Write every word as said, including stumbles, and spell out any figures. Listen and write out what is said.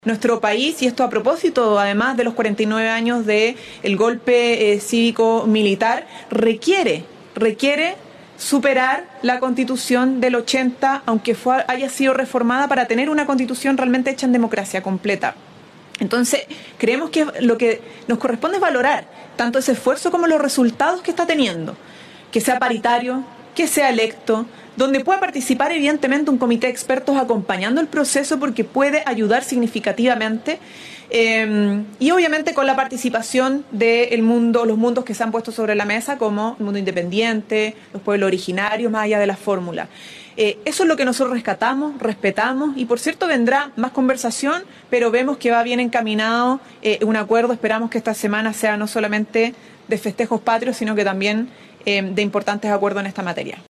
Nuestro país, y esto a propósito además de los cuarenta y nueve años del golpe eh, cívico-militar, requiere, requiere superar la Constitución del ochenta, aunque fue, haya sido reformada, para tener una Constitución realmente hecha en democracia completa. Entonces, creemos que lo que nos corresponde es valorar tanto ese esfuerzo como los resultados que está teniendo, que sea paritario, que sea electo, donde pueda participar evidentemente un comité de expertos acompañando el proceso porque puede ayudar significativamente eh, y obviamente con la participación del mundo, los mundos que se han puesto sobre la mesa como el mundo independiente, los pueblos originarios, más allá de la fórmula. Eh, eso es lo que nosotros rescatamos, respetamos y por cierto vendrá más conversación, pero vemos que va bien encaminado eh, un acuerdo. Esperamos que esta semana sea no solamente de festejos patrios, sino que también eh, de importantes acuerdos en esta materia.